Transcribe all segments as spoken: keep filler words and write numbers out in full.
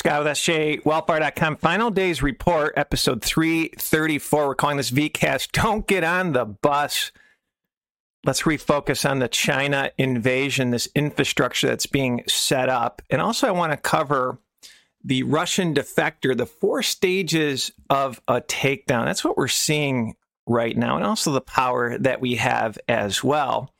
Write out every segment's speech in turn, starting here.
Scott with S J, Wellfire dot com. Final Days Report, episode three thirty-four. We're calling this VCast. Don't get on the bus. Let's refocus on the China invasion, this infrastructure that's being set up. And also I want to cover the Russian defector, the four stages of a takedown. That's what we're seeing right now, and also the power that we have as well.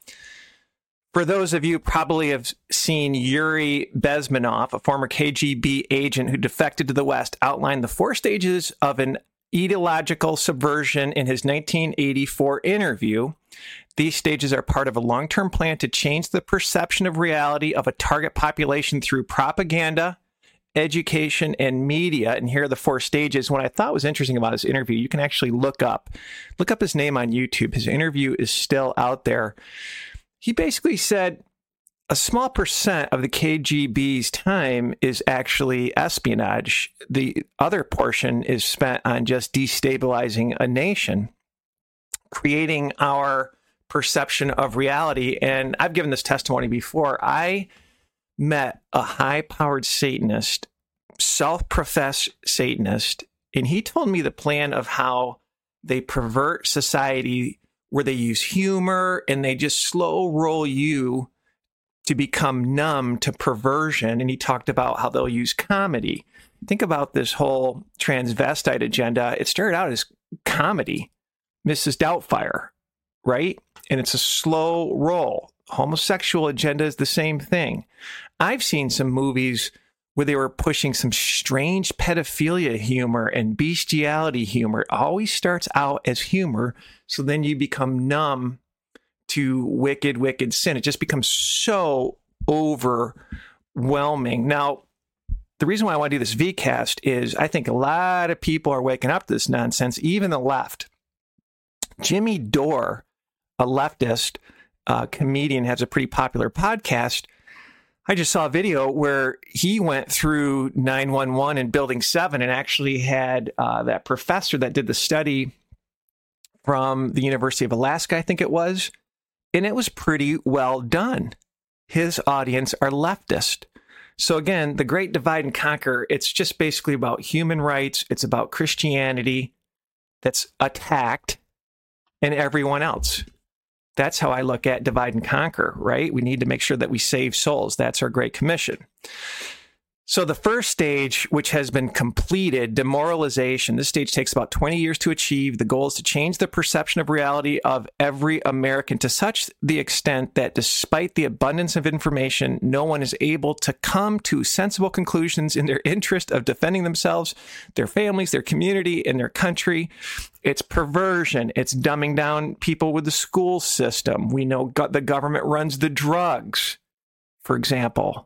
For those of you who probably have seen Yuri Bezmenov, a former K G B agent who defected to the West, outline the four stages of an ideological subversion in his nineteen eighty-four interview. These stages are part of a long-term plan to change the perception of reality of a target population through propaganda, education, and media. And here are the four stages. What I thought was interesting about his interview, you can actually look up, look up his name on YouTube. His interview is still out there. He basically said a small percent of the K G B's time is actually espionage. The other portion is spent on just destabilizing a nation, creating our perception of reality. And I've given this testimony before. I met a high-powered Satanist, self-professed Satanist, and he told me the plan of how they pervert society, where they use humor and they just slow roll you to become numb to perversion. And he talked about how they'll use comedy. Think about this whole transvestite agenda. It started out as comedy, Missus Doubtfire, right? And it's a slow roll. Homosexual agenda is the same thing. I've seen some movies where they were pushing some strange pedophilia humor and bestiality humor. It always starts out as humor, so then you become numb to wicked, wicked sin. It just becomes so overwhelming. Now, the reason why I want to do this VCast is I think a lot of people are waking up to this nonsense, even the left. Jimmy Dore, a leftist uh, comedian, has a pretty popular podcast. I just saw a video where he went through nine one one and Building seven and actually had uh, that professor that did the study from the University of Alaska, I think it was, and it was pretty well done. His audience are leftist. So again, the great divide and conquer, it's just basically about human rights. It's about Christianity that's attacked and everyone else. That's how I look at divide and conquer, right? We need to make sure that we save souls. That's our Great Commission. So the first stage, which has been completed, demoralization, this stage takes about twenty years to achieve. The goal is to change the perception of reality of every American to such the extent that despite the abundance of information, no one is able to come to sensible conclusions in their interest of defending themselves, their families, their community, and their country. It's perversion. It's dumbing down people with the school system. We know go- the government runs the drugs, for example.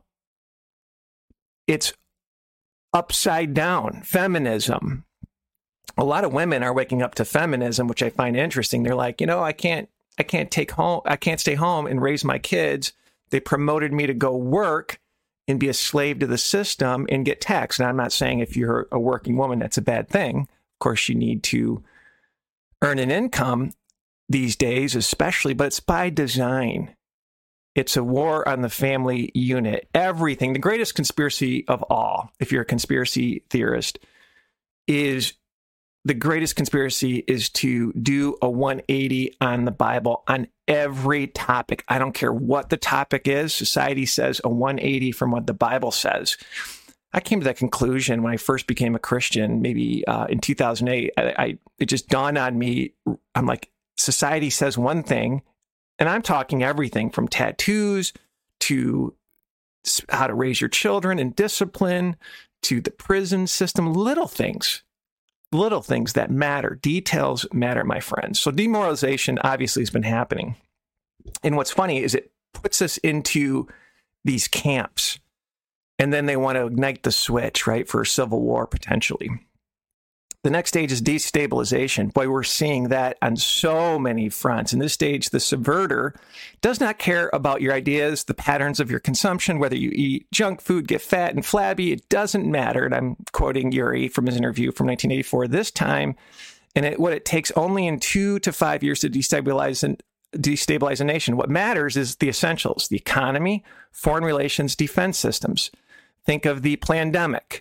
It's upside down feminism. A lot of women are waking up to feminism, which I find interesting. They're like, you know, I can't, I can't take home, I can't stay home and raise my kids. They promoted me to go work and be a slave to the system and get taxed. And I'm not saying if you're a working woman, that's a bad thing. Of course, you need to earn an income these days, especially, but it's by design. It's a war on the family unit. Everything, the greatest conspiracy of all, if you're a conspiracy theorist, is the greatest conspiracy is to do a one eighty on the Bible on every topic. I don't care what the topic is. Society says a one eighty from what the Bible says. I came to that conclusion when I first became a Christian, maybe uh, in two thousand eight. I, I it just dawned on me. I'm like, society says one thing. And I'm talking everything from tattoos to how to raise your children and discipline to the prison system, little things, little things that matter. Details matter, my friends. So demoralization obviously has been happening. And what's funny is it puts us into these camps, and then they want to ignite the switch, right, for a civil war potentially. The next stage is destabilization. Boy, we're seeing that on so many fronts. In this stage, the subverter does not care about your ideas, the patterns of your consumption, whether you eat junk food, get fat and flabby. It doesn't matter. And I'm quoting Yuri from his interview from nineteen eighty-four this time. And it, what it takes only in two to five years to destabilize and destabilize a nation. What matters is the essentials, the economy, foreign relations, defense systems. Think of the pandemic.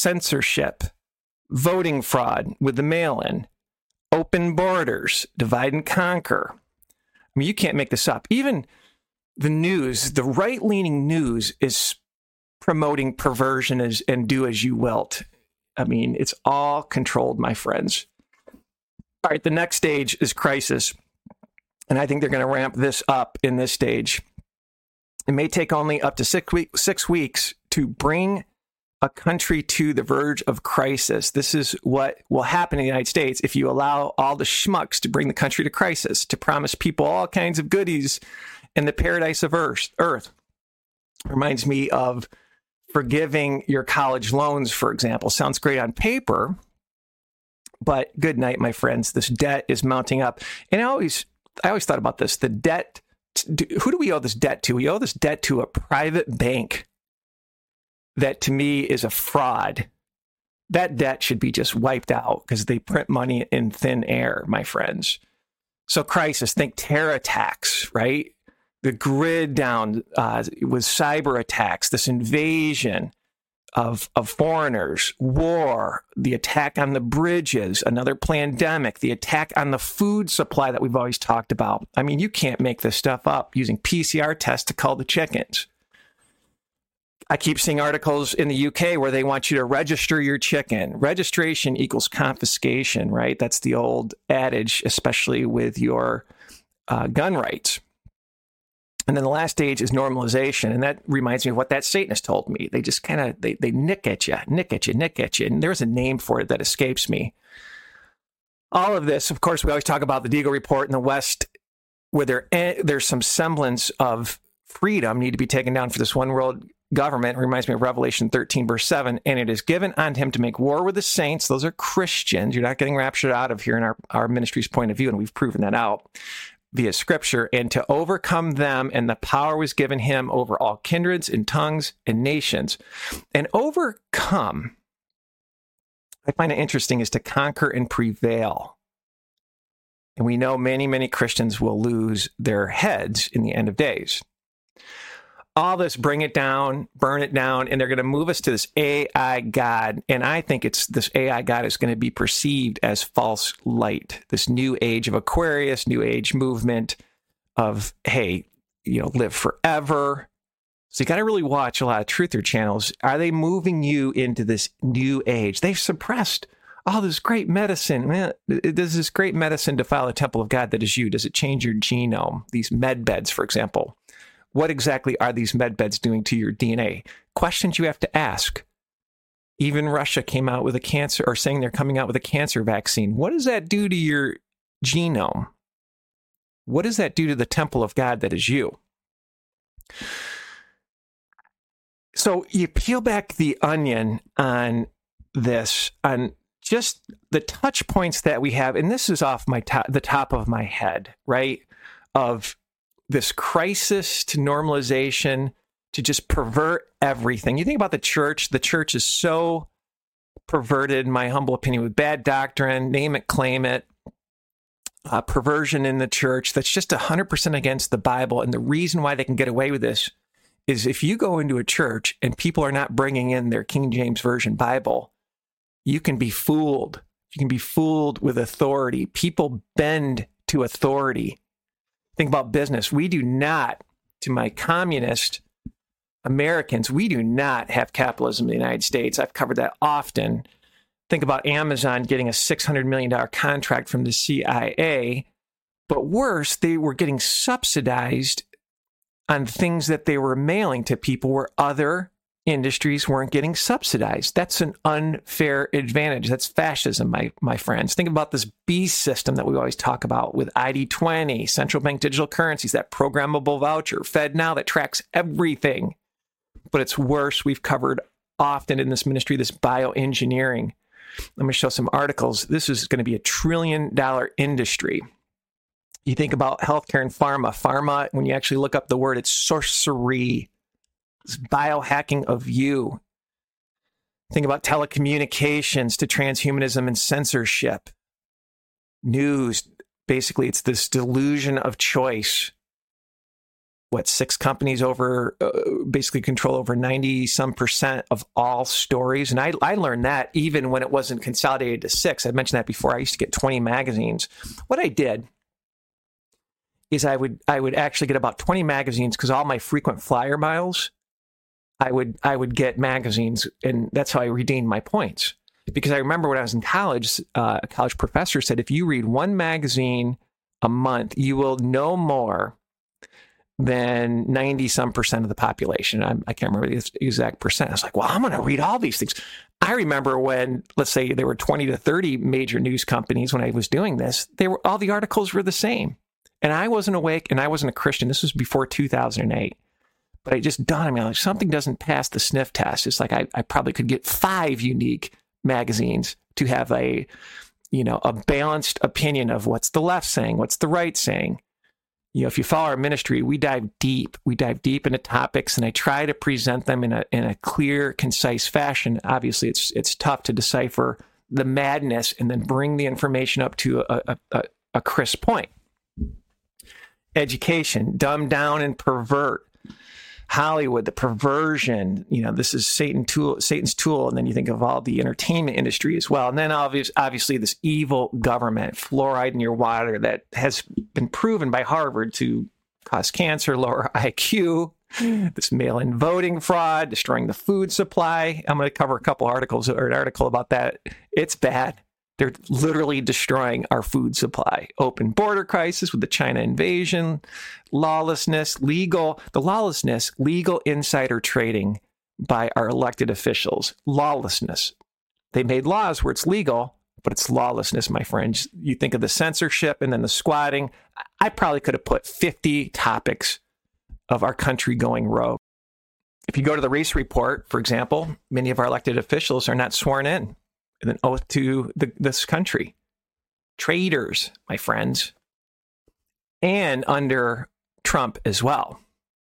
censorship, voting fraud with the mail-in, open borders, divide and conquer. I mean, you can't make this up. Even the news, the right-leaning news is promoting perversion as, and do as you wilt. I mean, it's all controlled, my friends. All right, the next stage is crisis. And I think they're going to ramp this up in this stage. It may take only up to six, week, six weeks to bring a country to the verge of crisis. This is what will happen in the United States if you allow all the schmucks to bring the country to crisis, to promise people all kinds of goodies in the paradise of earth. earth. Reminds me of forgiving your college loans, for example. Sounds great on paper, but good night, my friends. This debt is mounting up. And I always, I always thought about this. The debt, who do we owe this debt to? We owe this debt to a private bank that to me is a fraud. That debt should be just wiped out because they print money in thin air, my friends. So crisis, think terror attacks, right? The grid down uh, with cyber attacks, this invasion of, of foreigners, war, the attack on the bridges, another pandemic, the attack on the food supply that we've always talked about. I mean, you can't make this stuff up using P C R tests to cull the chickens. I keep seeing articles in the U K where they want you to register your chicken. Registration equals confiscation, right? That's the old adage, especially with your uh, gun rights. And then the last stage is normalization. And that reminds me of what that Satanist told me. They just kind of, they, they nick at you, nick at you, nick at you. And there's a name for it that escapes me. All of this, of course, we always talk about the Deagle Report in the West, where there, there's some semblance of freedom need to be taken down for this one world government. It reminds me of Revelation thirteen, verse seven. And it is given unto him to make war with the saints. Those are Christians. You're not getting raptured out of here in our, our ministry's point of view. And we've proven that out via scripture, and to overcome them, and the power was given him over all kindreds and tongues and nations. And overcome, I find it interesting, is to conquer and prevail. And we know many, many Christians will lose their heads in the end of days. All this, bring it down, burn it down, and they're going to move us to this A I God. And I think it's this A I God is going to be perceived as false light, this new age of Aquarius, new age movement of, hey, you know, live forever. So you got to really watch a lot of truther channels. Are they moving you into this new age? They've suppressed all this great medicine. Man, does this great medicine defile the temple of God that is you? Does it change your genome? These med beds, for example. What exactly are these med beds doing to your D N A? Questions you have to ask. Even Russia came out with a cancer, or saying they're coming out with a cancer vaccine. What does that do to your genome? What does that do to the temple of God that is you? So you peel back the onion on this, on just the touch points that we have, and this is off my top, the top of my head, right? Of this crisis to normalization to just pervert everything. You think about the church, the church is so perverted, in my humble opinion, with bad doctrine, name it, claim it, uh, perversion in the church that's just one hundred percent against the Bible. And the reason why they can get away with this is if you go into a church and people are not bringing in their King James Version Bible, you can be fooled. You can be fooled with authority. People bend to authority. Think about business. We do not, to my communist Americans, we do not have capitalism in the United States. I've covered that often. Think about Amazon getting a six hundred million dollars contract from the C I A. But worse, they were getting subsidized on things that they were mailing to people where other industries weren't getting subsidized. That's an unfair advantage. That's fascism, my, my friends. Think about this beast system that we always talk about with I D twenty, central bank digital currencies, that programmable voucher, FedNow that tracks everything. But it's worse. We've covered often in this ministry, this bioengineering. Let me show some articles. This is going to be a trillion dollar industry. You think about healthcare and pharma. Pharma, when you actually look up the word, it's sorcery. It's biohacking of you. Think about telecommunications to transhumanism and censorship. News, basically, it's this delusion of choice. what, six companies over, uh, basically control over ninety some percent of all stories. And I, I learned that even when it wasn't consolidated to six. I mentioned that before. I used to get twenty magazines. What I did is I would, I would actually get about twenty magazines because all my frequent flyer miles, I would, I would get magazines, and that's how I redeemed my points. Because I remember when I was in college, uh, a college professor said, if you read one magazine a month, you will know more than ninety some percent of the population. I, I can't remember the exact percent. I was like, well, I'm going to read all these things. I remember when, let's say there were twenty to thirty major news companies when I was doing this, they were, all the articles were the same. And I wasn't awake and I wasn't a Christian. This was before two thousand eight. But it just dawned on me, like, something doesn't pass the sniff test. It's like I, I probably could get five unique magazines to have a, you know, a balanced opinion of what's the left saying, what's the right saying. You know, if you follow our ministry, we dive deep. We dive deep into topics, and I try to present them in a in a clear, concise fashion. Obviously, it's it's tough to decipher the madness and then bring the information up to a a, a crisp point. Education, dumb down and pervert. Hollywood, the perversion, you know, this is Satan tool, Satan's tool. And then you think of all the entertainment industry as well. And then obvious, obviously this evil government, fluoride in your water that has been proven by Harvard to cause cancer, lower I Q, this mail-in voting fraud, destroying the food supply. I'm going to cover a couple articles or an article about that. It's bad. They're literally destroying our food supply. Open border crisis with the China invasion, lawlessness, legal, the lawlessness, legal insider trading by our elected officials. Lawlessness. They made laws where it's legal, but it's lawlessness, my friends. You think of the censorship and then the squatting. I probably could have put fifty topics of our country going rogue. If you go to the Reese Report, for example, many of our elected officials are not sworn in. And an oath to the, this country. Traitors, my friends. And under Trump as well.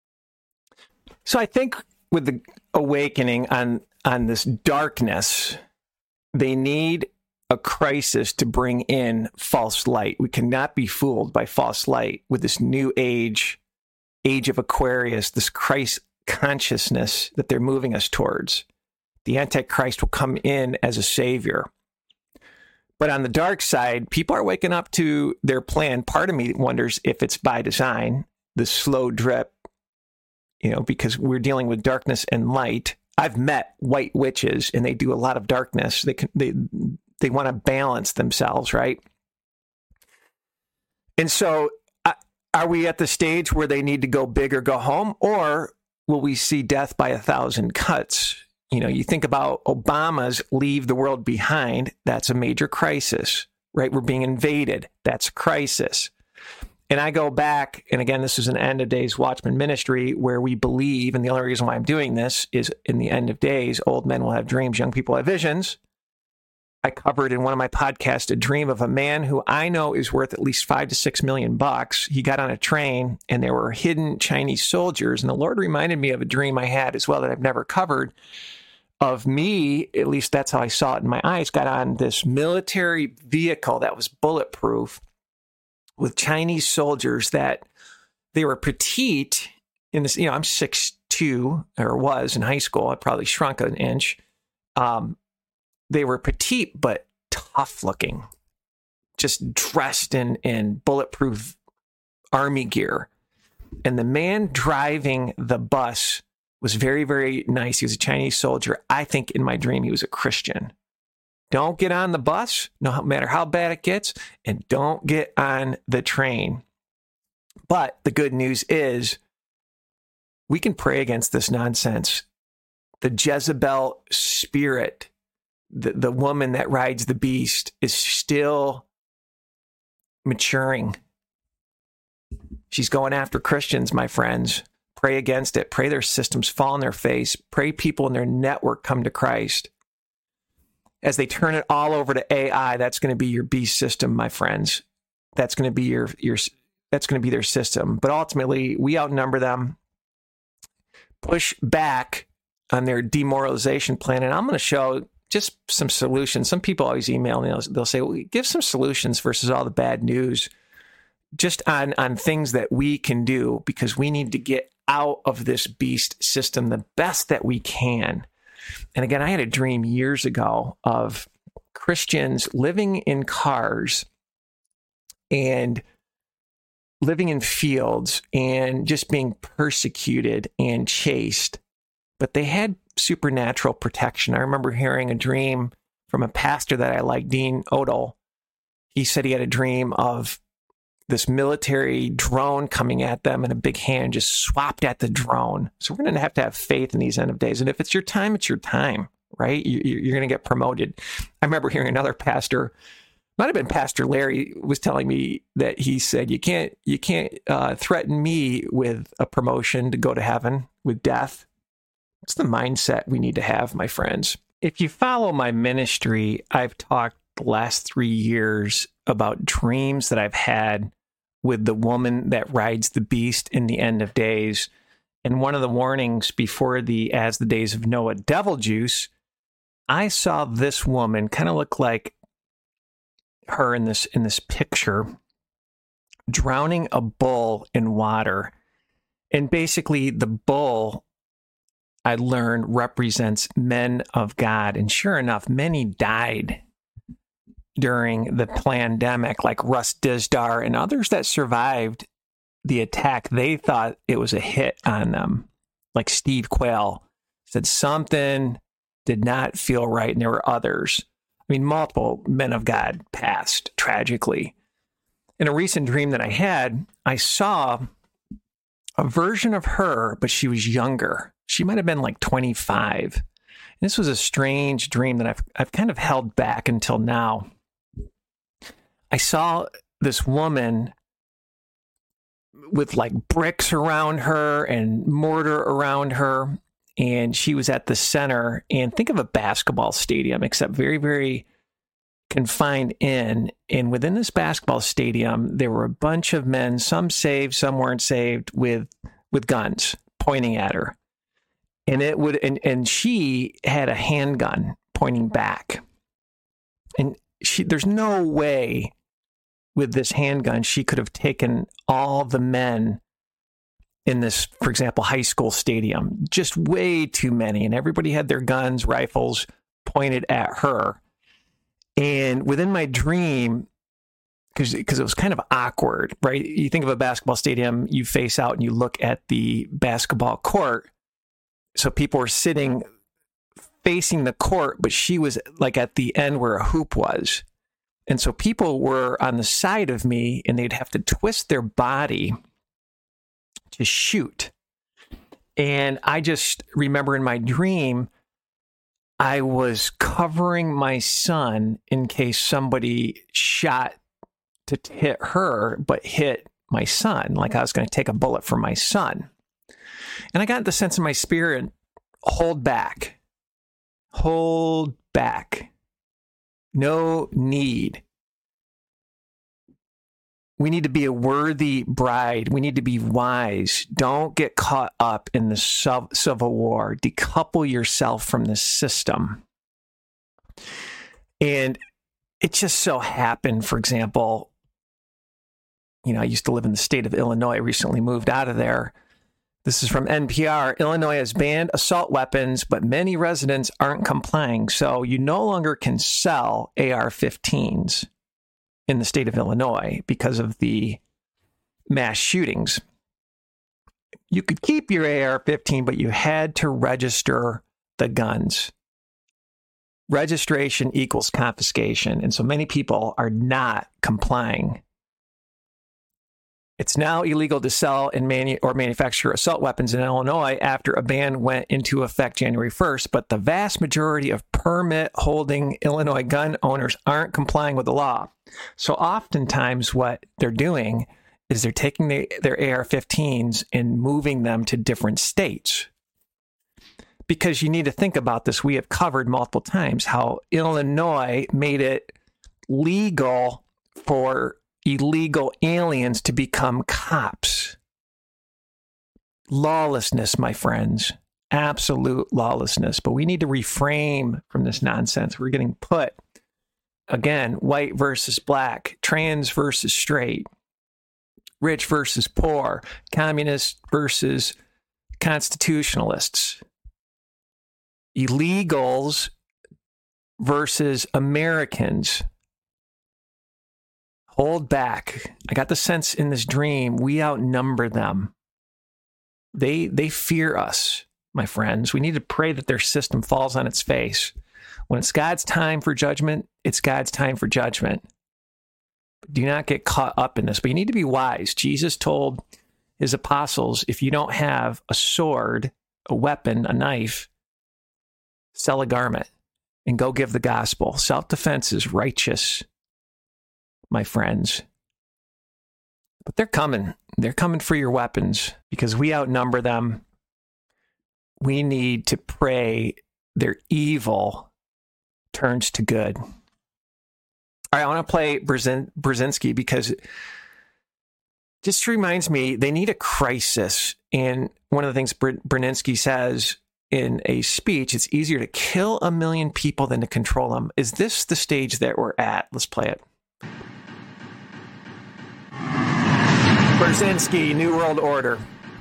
So I think with the awakening on, on this darkness, they need a crisis to bring in false light. We cannot be fooled by false light with this new age, age of Aquarius, this Christ consciousness that they're moving us towards. The Antichrist will come in as a savior. But on the dark side, people are waking up to their plan. Part of me wonders if it's by design, the slow drip, you know, because we're dealing with darkness and light. I've met white witches, and they do a lot of darkness. They can, they they want to balance themselves, right? And so, uh, are we at the stage where they need to go big or go home, or will we see death by a thousand cuts? You know, you think about Obama's leave the world behind. That's a major crisis, right? We're being invaded. That's a crisis. And I go back, and again, this is an end of days Watchman ministry where we believe, and the only reason why I'm doing this is in the end of days, old men will have dreams, young people have visions. I covered in one of my podcasts a dream of a man who I know is worth at least five to six million bucks. He got on a train, and there were hidden Chinese soldiers. And the Lord reminded me of a dream I had as well that I've never covered. Of me, at least that's how I saw it in my eyes, got on this military vehicle that was bulletproof with Chinese soldiers that they were petite in this, you know, I'm six two or was in high school. I probably shrunk an inch. Um, they were petite, but tough looking, just dressed in, in bulletproof army gear. And the man driving the bus was very, very nice. He was a Chinese soldier. I think in my dream, he was a Christian. Don't get on the bus, no matter how bad it gets, and don't get on the train. But the good news is we can pray against this nonsense. The Jezebel spirit, the, the woman that rides the beast, is still maturing. She's going after Christians, my friends. Pray against it. Pray their systems fall on their face. Pray people in their network come to Christ. As they turn it all over to A I, that's going to be your beast system, my friends. That's going to be your your that's going to be their system. But ultimately, we outnumber them. Push back on their demoralization plan, and I'm going to show just some solutions. Some people always email me. They'll, they'll say, well, "Give some solutions versus all the bad news." just on, on things that we can do, because we need to get out of this beast system the best that we can. And again, I had a dream years ago of Christians living in cars and living in fields and just being persecuted and chased, but they had supernatural protection. I remember hearing a dream from a pastor that I like, Dean Odell. He said he had a dream of this military drone coming at them and a big hand just swapped at the drone. So we're going to have to have faith in these end of days. And if it's your time, it's your time, right? You, you're going to get promoted. I remember hearing another pastor, might have been Pastor Larry, was telling me that he said, you can't, you can't uh, threaten me with a promotion to go to heaven with death. It's the mindset we need to have, my friends. If you follow my ministry, I've talked the last three years about dreams that I've had with the woman that rides the beast in the end of days. And one of the warnings before the As the Days of Noah devil juice, I saw this woman kind of look like her in this in this picture, drowning a bull in water. And basically the bull, I learned, represents men of God. And sure enough, many died during the pandemic, like Russ Dizdar and others that survived the attack. They thought it was a hit on them. Like Steve Quayle said something did not feel right, and there were others. I mean, multiple men of God passed tragically. In a recent dream that I had, I saw a version of her, but she was younger. She might have been like twenty-five. And this was a strange dream that I've I've kind of held back until now. I saw this woman with like bricks around her and mortar around her, and she was at the center. And think of a basketball stadium, except very, very confined in. And within this basketball stadium, there were a bunch of men, some saved, some weren't saved, with with guns pointing at her. And it would, and, and she had a handgun pointing back. And she, there's no way with this handgun she could have taken all the men in this, for example, high school stadium. Just way too many. And everybody had their guns, rifles pointed at her. And within my dream, because because it was kind of awkward, right? You think of a basketball stadium, you face out and you look at the basketball court. So people were sitting facing the court, but she was like at the end where a hoop was. And so people were on the side of me, and they'd have to twist their body to shoot. And I just remember in my dream, I was covering my son in case somebody shot to hit her, but hit my son, like I was going to take a bullet for my son. And I got the sense in my spirit, hold back, hold back. No need. We need to be a worthy bride. We need to be wise. Don't get caught up in the civil war. Decouple yourself from the system. And it just so happened, for example, you know, I used to live in the state of Illinois, recently moved out of there. This is from N P R. Illinois has banned assault weapons, but many residents aren't complying. So you no longer can sell A R fifteens in the state of Illinois because of the mass shootings. You could keep your A R fifteen, but you had to register the guns. Registration equals confiscation. And so many people are not complying. It's now illegal to sell and manu- or manufacture assault weapons in Illinois after a ban went into effect January first, but the vast majority of permit-holding Illinois gun owners aren't complying with the law. So oftentimes what they're doing is they're taking the, their A R fifteens and moving them to different states. Because you need to think about this. We have covered multiple times how Illinois made it legal for illegal aliens to become cops. Lawlessness, my friends. Absolute lawlessness. But we need to refrain from this nonsense. We're getting put, again, white versus black, trans versus straight. rich versus poor, communists versus constitutionalists, illegals versus Americans. Hold back. I got the sense in this dream we outnumber them. They they fear us, my friends. We need to pray that their system falls on its face. When it's God's time for judgment, it's God's time for judgment. Do not get caught up in this, but you need to be wise. Jesus told his apostles, if you don't have a sword, a weapon, a knife, sell a garment and go give the gospel. Self-defense is righteous, my friends. But they're coming. They're coming for your weapons because we outnumber them. We need to pray their evil turns to good. All right, I want to play Brzezin- Brzezinski because it just reminds me they need a crisis. And one of the things Br- Brzezinski says in a speech, it's easier to kill a million people than to control them. Is this the stage that we're at? Let's play it. Brzezinski, New World Order.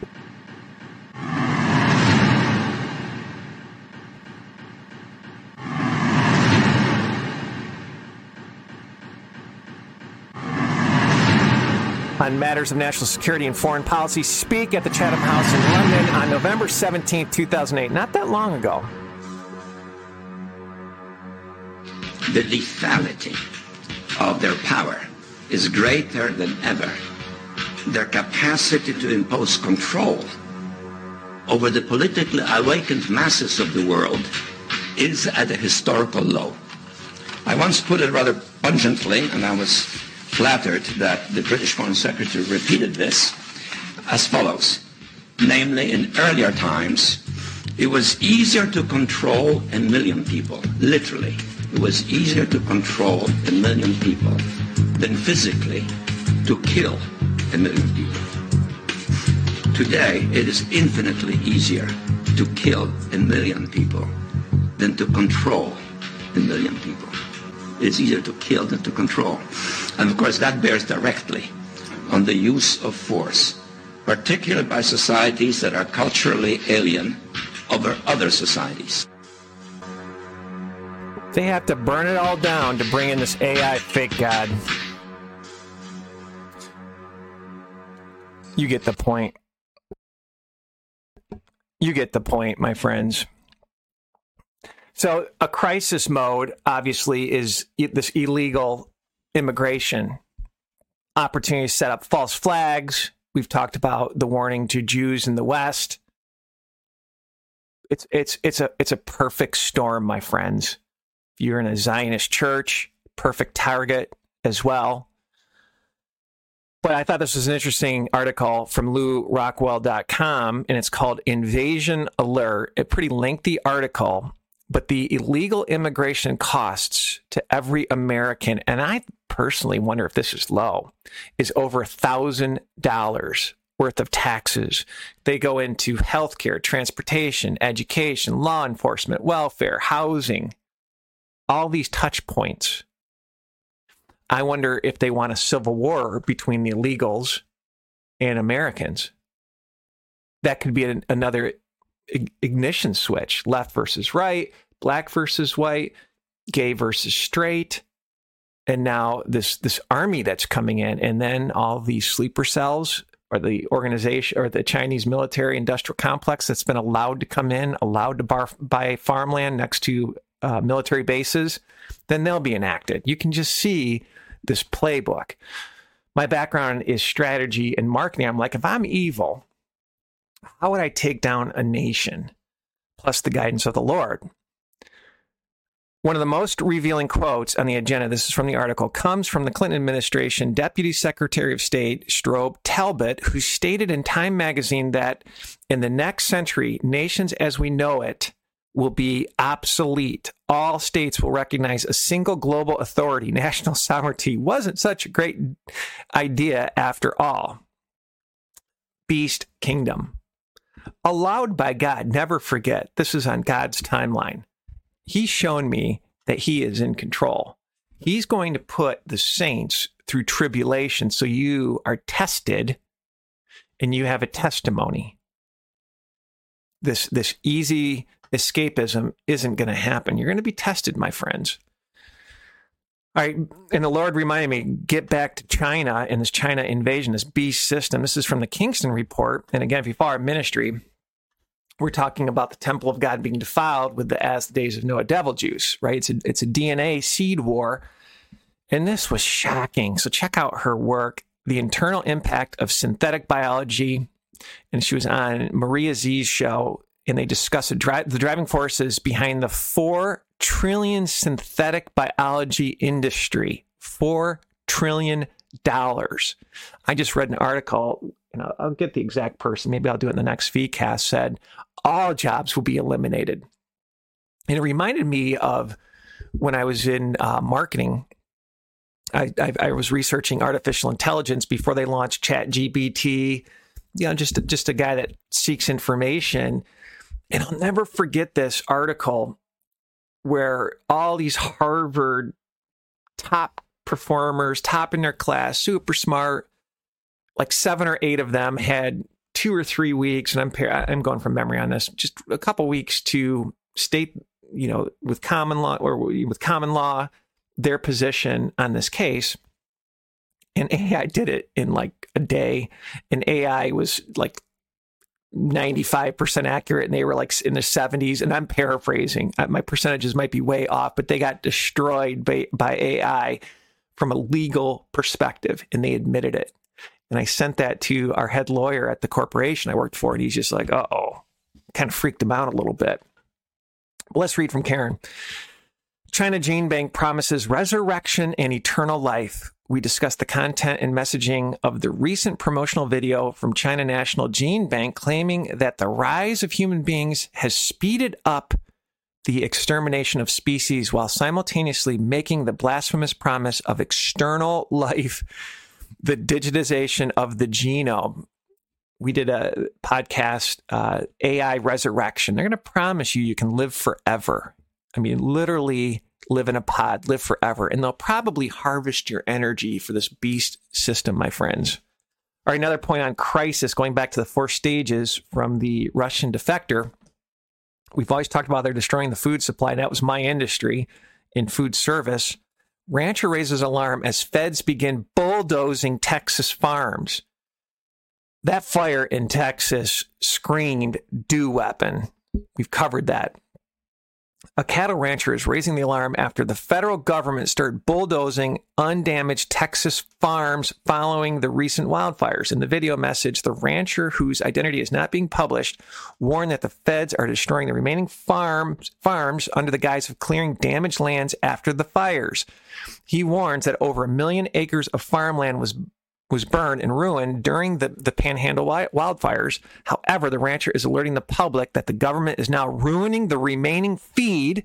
On matters of national security and foreign policy, speak at the Chatham House in London on November seventeenth, two thousand eight. Not that long ago. The lethality of their power is greater than ever. Their capacity to impose control over the politically awakened masses of the world is at a historical low. I once put it rather pungently, and I was flattered that the British Foreign Secretary repeated this, as follows. Namely, in earlier times, it was easier to control a million people, literally. It was easier to control a million people than physically to kill a million people. Today, it is infinitely easier to kill a million people than to control a million people. It is easier to kill than to control. And of course, that bears directly on the use of force, particularly by societies that are culturally alien over other societies. They have to burn it all down to bring in this A I fake God. You get the point. You get the point, my friends. So a crisis mode, obviously, is this illegal immigration. Opportunity to set up false flags. We've talked about the warning to Jews in the West. It's it's it's a it's a perfect storm, my friends. If you're in a Zionist church, perfect target as well. But I thought this was an interesting article from Lew Rockwell dot com, and it's called Invasion Alert. A pretty lengthy article, but the illegal immigration costs to every American, and I personally wonder if this is low, is over one thousand dollars worth of taxes. They go into healthcare, transportation, education, law enforcement, welfare, housing, all these touch points. I wonder if they want a civil war between the illegals and Americans. That could be an, another ignition switch, left versus right, black versus white, gay versus straight. And now this this army that's coming in, and then all these sleeper cells, or the organization, or the Chinese military industrial complex that's been allowed to come in, allowed to bar, buy farmland next to uh, military bases, then they'll be enacted. You can just see this playbook. My background is strategy and marketing. I'm like, if I'm evil, how would I take down a nation? Plus the guidance of the Lord. One of the most revealing quotes on the agenda, this is from the article, comes from the Clinton administration Deputy Secretary of State Strobe Talbot, who stated in Time magazine that in the next century, nations as we know it will be obsolete. All states will recognize a single global authority. National sovereignty wasn't such a great idea after all. Beast kingdom. Allowed by God, never forget, this is on God's timeline. He's shown me that he is in control. He's going to put the saints through tribulation. So you are tested and you have a testimony. This, this easy escapism isn't going to happen. You're going to be tested, my friends. All right, and the Lord reminded me, get back to China and this China invasion, this beast system. This is from the Kingston Report. And again, if you follow our ministry, we're talking about the temple of God being defiled with the as the days of Noah devil juice, right? It's a, it's a D N A seed war. And this was shocking. So check out her work, The Internal Impact of Synthetic Biology. And she was on Maria Z's show, and they discuss the, dri- the driving forces behind the four trillion synthetic biology industry. Four trillion dollars. I just read an article, and I'll, I'll get the exact person. Maybe I'll do it in the next VCast. Said all jobs will be eliminated. And it reminded me of when I was in uh, marketing. I, I, I was researching artificial intelligence before they launched ChatGPT. You know, just just a guy that seeks information. And I'll never forget this article where all these Harvard top performers, top in their class, super smart, like seven or eight of them had two or three weeks, and I'm I'm going from memory on this, just a couple weeks to state, you know, with common law or with common law, their position on this case. And A I did it in like a day, and A I was like ninety-five percent accurate, and they were like in the seventies, and I'm paraphrasing. My percentages might be way off, but they got destroyed by, by A I from a legal perspective, and they admitted it. And I sent that to our head lawyer at the corporation I worked for, and he's just like, uh-oh, kind of freaked him out a little bit. But let's read from Karen. China Gene Bank promises resurrection and eternal life. We discussed the content and messaging of the recent promotional video from China National Gene Bank claiming that the rise of human beings has speeded up the extermination of species while simultaneously making the blasphemous promise of external life, the digitization of the genome. We did a podcast, uh, A I Resurrection. They're going to promise you you can live forever. I mean, literally live in a pod, live forever. And they'll probably harvest your energy for this beast system, my friends. All right, another point on crisis, going back to the four stages from the Russian defector. We've always talked about they're destroying the food supply. That was my industry in food service. Rancher raises alarm as feds begin bulldozing Texas farms. That fire in Texas screamed dew weapon. We've covered that. A cattle rancher is raising the alarm after the federal government started bulldozing undamaged Texas farms following the recent wildfires. In the video message, the rancher, whose identity is not being published, warned that the feds are destroying the remaining farms, farms under the guise of clearing damaged lands after the fires. He warns that over a million acres of farmland was was burned and ruined during the, the Panhandle wildfires. However, the rancher is alerting the public that the government is now ruining the remaining feed.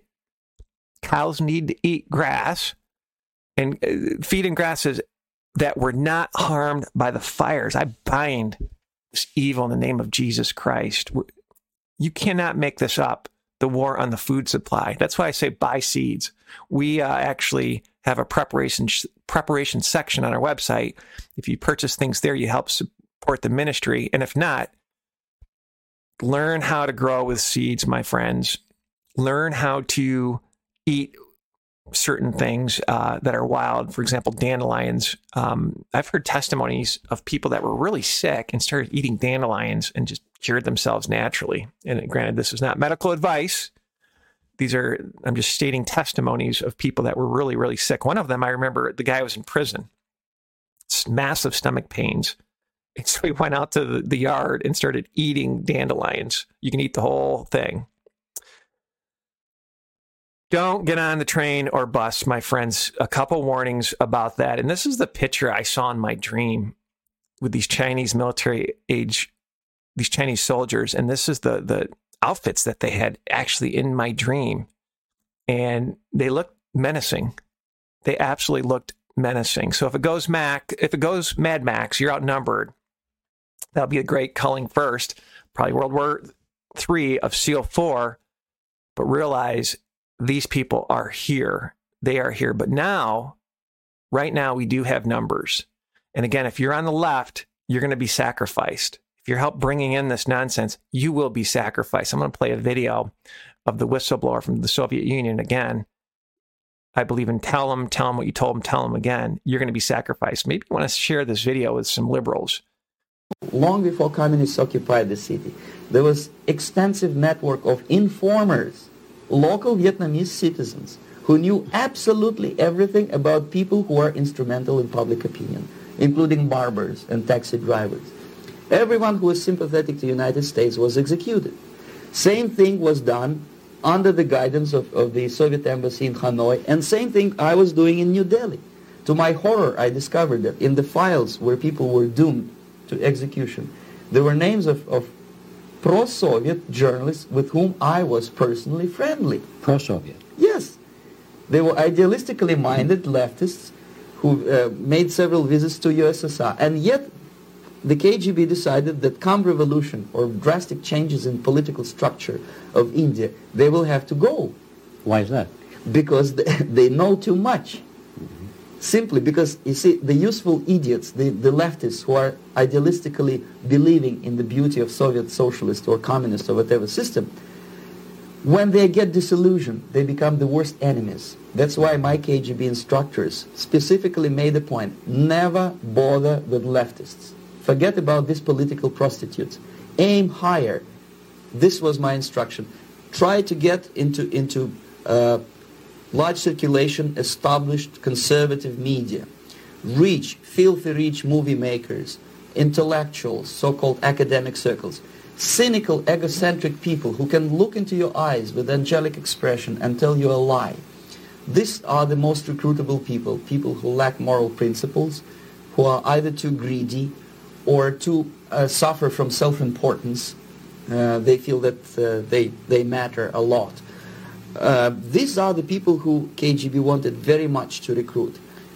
Cows need to eat grass, and uh, feed and grasses that were not harmed by the fires. I bind this evil in the name of Jesus Christ. You cannot make this up, the war on the food supply. That's why I say buy seeds. We uh, actually have a preparation preparation section on our website. If you purchase things there, you help support the ministry. And if not, learn how to grow with seeds, my friends. Learn how to eat certain things uh, that are wild. For example, dandelions. Um, I've heard testimonies of people that were really sick and started eating dandelions and just cured themselves naturally. And granted, this is not medical advice. These are, I'm just stating testimonies of people that were really, really sick. One of them, I remember the guy was in prison, massive stomach pains. And so he went out to the, the yard and started eating dandelions. You can eat the whole thing. Don't get on the train or bus, my friends. A couple warnings about that. And this is the picture I saw in my dream with these Chinese military age, these Chinese soldiers. And this is the, the outfits that they had actually in my dream. And they looked menacing. They absolutely looked menacing. So if it goes Mac, if it goes Mad Max, you're outnumbered. That'll be a great culling first, probably World War Three of SEAL four. But realize these people are here. They are here. But now right now we do have numbers. And again, if you're on the left, you're going to be sacrificed. If you're help bringing in this nonsense, you will be sacrificed. I'm going to play a video of the whistleblower from the Soviet Union again. I believe in tell them, tell them what you told them, tell them again. You're going to be sacrificed. Maybe you want to share this video with some liberals. Long before communists occupied the city, there was extensive network of informers, local Vietnamese citizens, who knew absolutely everything about people who are instrumental in public opinion, including barbers and taxi drivers. Everyone who was sympathetic to the United States was executed. Same thing was done under the guidance of, of the Soviet embassy in Hanoi, and same thing I was doing in New Delhi. To my horror, I discovered that in the files where people were doomed to execution, there were names of, of pro-Soviet journalists with whom I was personally friendly. Pro-Soviet? Yes. They were idealistically minded leftists who uh, made several visits to U S S R, and yet the K G B decided that come revolution or drastic changes in political structure of India, they will have to go. Why is that? Because they, they know too much. Mm-hmm. Simply because, you see, the useful idiots, the, the leftists who are idealistically believing in the beauty of Soviet socialist or communist or whatever system, when they get disillusioned, they become the worst enemies. That's why my K G B instructors specifically made the point, never bother with leftists. Forget about these political prostitutes. Aim higher. This was my instruction. Try to get into, into uh, large circulation, established conservative media. Rich, filthy rich movie makers, intellectuals, so-called academic circles. Cynical, egocentric people who can look into your eyes with angelic expression and tell you a lie. These are the most recruitable people, people who lack moral principles, who are either too greedy or to uh, suffer from self-importance. Uh, they feel that uh, they, they matter a lot. Uh, these are the people who K G B wanted very much to recruit.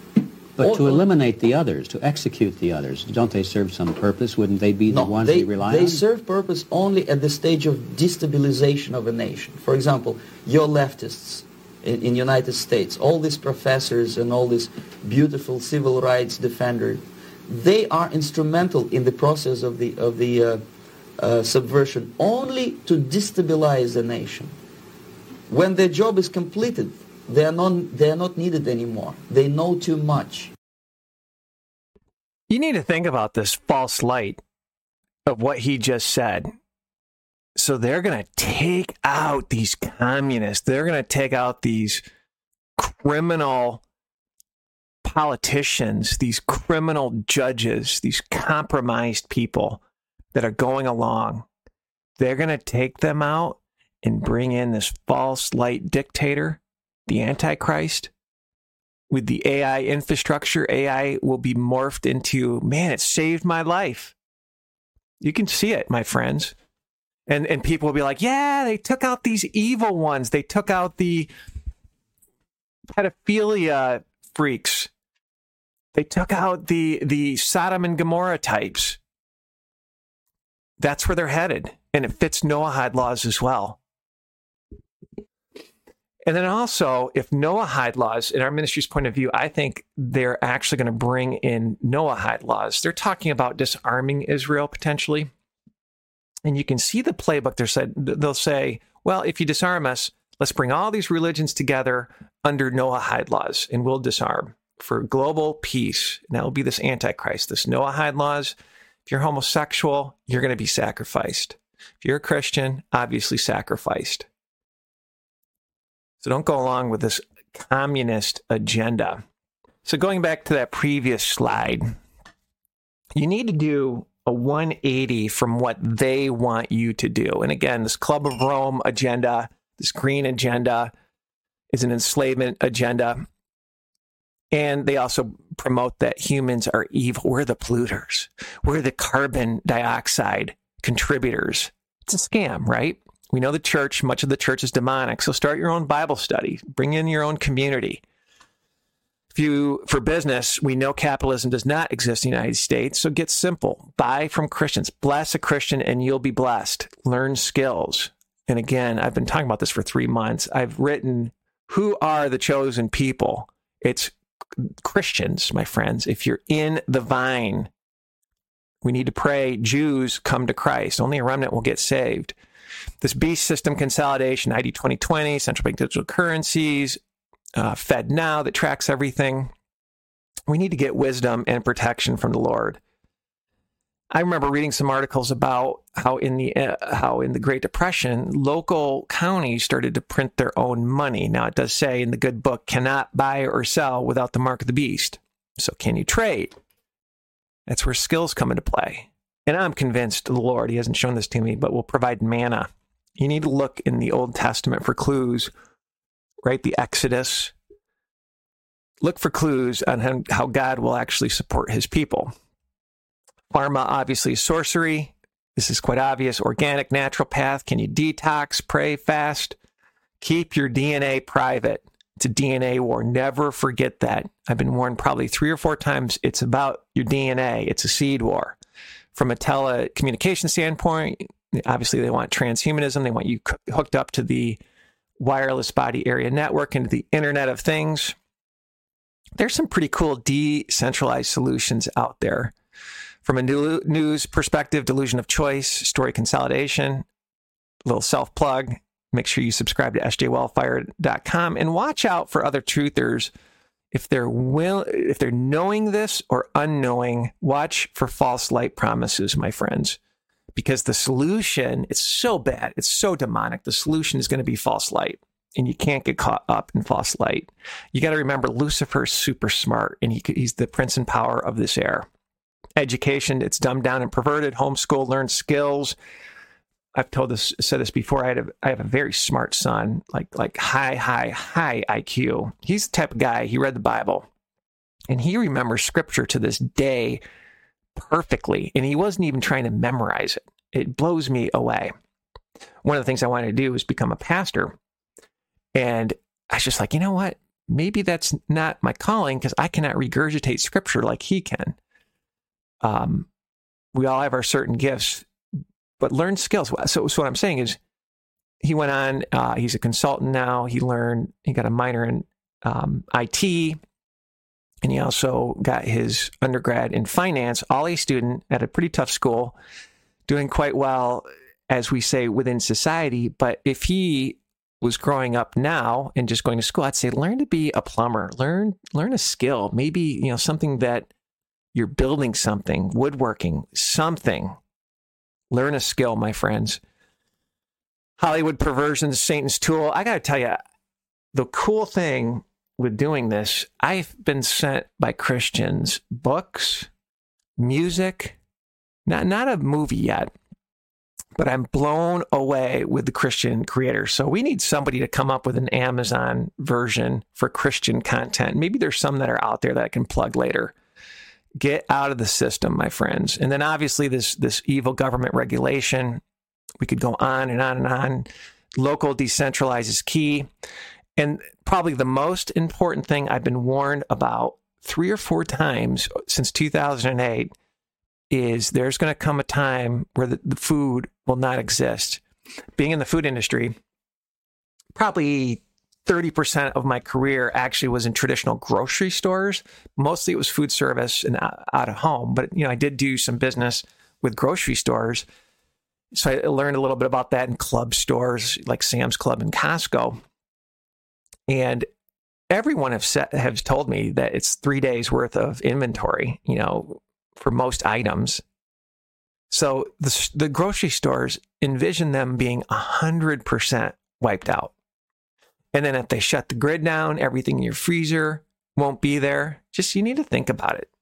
But All, to eliminate the others, to execute the others, don't they serve some purpose? Wouldn't they be the no, ones they, they rely they on? They serve purpose only at the stage of destabilization of a nation. For example, your leftists in the United States, all these professors and all these beautiful civil rights defenders, they are instrumental in the process of the of the uh, uh, subversion only to destabilize the nation. When their job is completed, they are not they are not needed anymore. They know too much. You need to think about this false light of what he just said. So they're going to take out these communists. They're going to take out these criminal politicians, these criminal judges, these compromised people that are going along. They're going to take them out and bring in this false light dictator, the Antichrist. With the A I infrastructure, A I will be morphed into, man, it saved my life. You can see it, my friends. And and people will be like, yeah, they took out these evil ones. They took out the pedophilia freaks. They took out the, the Sodom and Gomorrah types. That's where they're headed. And it fits Noahide laws as well. And then also, if Noahide laws, in our ministry's point of view, I think they're actually going to bring in Noahide laws. They're talking about disarming Israel potentially. And you can see the playbook. They're said, they'll say, well, if you disarm us, let's bring all these religions together under Noahide laws and we'll disarm for global peace. And that will be this Antichrist, this Noahide laws. If you're homosexual, you're going to be sacrificed. If you're a Christian, obviously sacrificed. So don't go along with this communist agenda. So going back to that previous slide, you need to do a one eighty from what they want you to do. And again, this Club of Rome agenda, this green agenda is an enslavement agenda. And they also promote that humans are evil. We're the polluters. We're the carbon dioxide contributors. It's a scam, right? We know the church, much of the church is demonic. So start your own Bible study. Bring in your own community. If you, for business, we know capitalism does not exist in the United States. So get simple. Buy from Christians. Bless a Christian and you'll be blessed. Learn skills. And again, I've been talking about this for three months. I've written, who are the chosen people? It's Christians, my friends, if you're in the vine, we need to pray Jews come to Christ. Only a remnant will get saved. This beast system consolidation, I D twenty twenty, central bank digital currencies, uh, Fed Now that tracks everything. We need to get wisdom and protection from the Lord. I remember reading some articles about how in the uh, how in the Great Depression, local counties started to print their own money. Now, it does say in the good book, cannot buy or sell without the mark of the beast. So can you trade? That's where skills come into play. And I'm convinced the Lord, he hasn't shown this to me, but will provide manna. You need to look in the Old Testament for clues, right? The Exodus. Look for clues on how God will actually support his people. Pharma, obviously, sorcery. This is quite obvious. Organic, natural path. Can you detox, pray, fast? Keep your D N A private. It's a D N A war. Never forget that. I've been warned probably three or four times. It's about your D N A. It's a seed war. From a telecommunication standpoint, obviously they want transhumanism. They want you hooked up to the wireless body area network and to the Internet of Things. There's some pretty cool decentralized solutions out there. From a new news perspective, delusion of choice, story consolidation, a little self-plug. Make sure you subscribe to S J Wellfire dot com and watch out for other truthers. If they're will, if they're knowing this or unknowing, watch for false light promises, my friends, because the solution, it's so bad. It's so demonic. The solution is going to be false light, and you can't get caught up in false light. You got to remember Lucifer's super smart, and he, he's the prince and power of this air. Education, it's dumbed down and perverted. Homeschool, learn skills. I've told this, said this before. I had a, I have a very smart son, like like high, high, high I Q. He's the type of guy. He read the Bible, and he remembers Scripture to this day perfectly. And he wasn't even trying to memorize it. It blows me away. One of the things I wanted to do was become a pastor, and I was just like, you know what? Maybe that's not my calling because I cannot regurgitate Scripture like he can. Um, we all have our certain gifts, but learn skills. So, so what I'm saying is he went on, uh, he's a consultant now. He learned, he got a minor in um, I T, and he also got his undergrad in finance, all A student at a pretty tough school, doing quite well, as we say, within society. But if he was growing up now and just going to school, I'd say, learn to be a plumber, learn, learn a skill, maybe, you know, something that you're building something, woodworking, something. Learn a skill, my friends. Hollywood perversion, Satan's tool. I got to tell you, the cool thing with doing this, I've been sent by Christians books, music, not, not a movie yet, but I'm blown away with the Christian creators. So we need somebody to come up with an Amazon version for Christian content. Maybe there's some that are out there that I can plug later. Get out of the system, my friends. And then obviously this, this evil government regulation, we could go on and on and on. Local decentralized is key. And probably the most important thing I've been warned about three or four times since two thousand eight is there's going to come a time where the, the food will not exist. Being in the food industry, probably thirty percent of my career actually was in traditional grocery stores. Mostly it was food service and out of home, but you know, I did do some business with grocery stores. So I learned a little bit about that in club stores like Sam's Club and Costco. And everyone have set, has told me that it's three days worth of inventory, you know, for most items. So the, the grocery stores, envision them being one hundred percent wiped out. And then if they shut the grid down, everything in your freezer won't be there. Just, you need to think about it.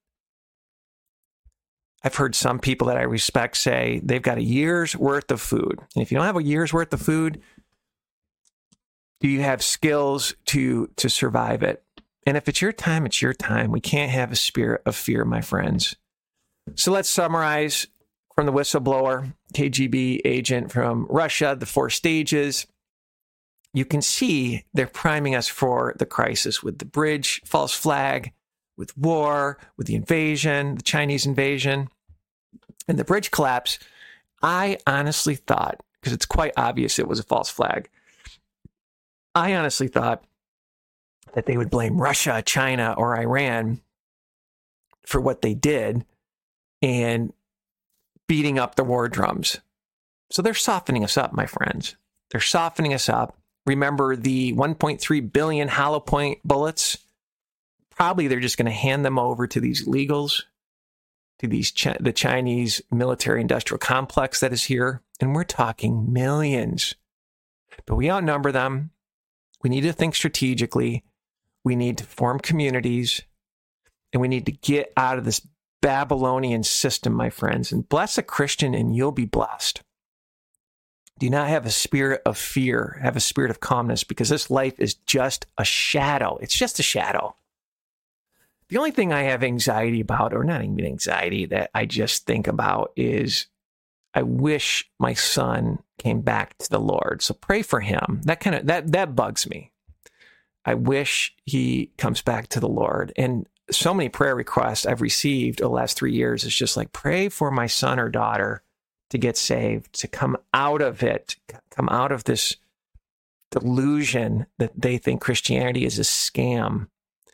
I've heard some people that I respect say they've got a year's worth of food. And if you don't have a year's worth of food, do you have skills to, to survive it? And if it's your time, it's your time. We can't have a spirit of fear, my friends. So let's summarize from the whistleblower, K G B agent from Russia, the four stages. You can see they're priming us for the crisis with the bridge, false flag, with war, with the invasion, the Chinese invasion, and the bridge collapse. I honestly thought, because it's quite obvious it was a false flag, I honestly thought that they would blame Russia, China, or Iran for what they did and beating up the war drums. So they're softening us up, my friends. They're softening us up. Remember the one point three billion hollow point bullets? Probably they're just going to hand them over to these illegals, to these Ch- the Chinese military industrial complex that is here. And we're talking millions. But we outnumber them. We need to think strategically. We need to form communities. And we need to get out of this Babylonian system, my friends. And bless a Christian and you'll be blessed. Do not have a spirit of fear. Have a spirit of calmness, because this life is just a shadow. It's just a shadow. The only thing I have anxiety about, or not even anxiety, that I just think about is I wish my son came back to the Lord. So pray for him. That kind of, that, that bugs me. I wish he comes back to the Lord. And so many prayer requests I've received over the last three years. It's just like, pray for my son or daughter to get saved, to come out of it, come out of this delusion that they think Christianity is a scam.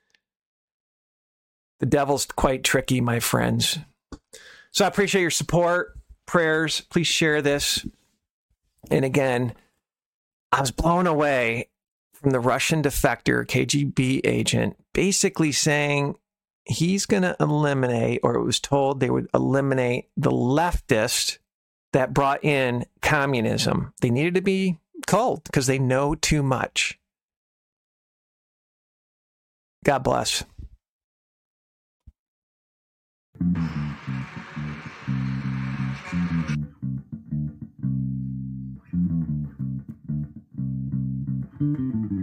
The devil's quite tricky, my friends. So I appreciate your support, prayers. Please share this. And again, I was blown away from the Russian defector, K G B agent, basically saying he's going to eliminate, or it was told they would eliminate the leftist that brought in communism. They needed to be culled because they know too much. God bless. Mm-hmm.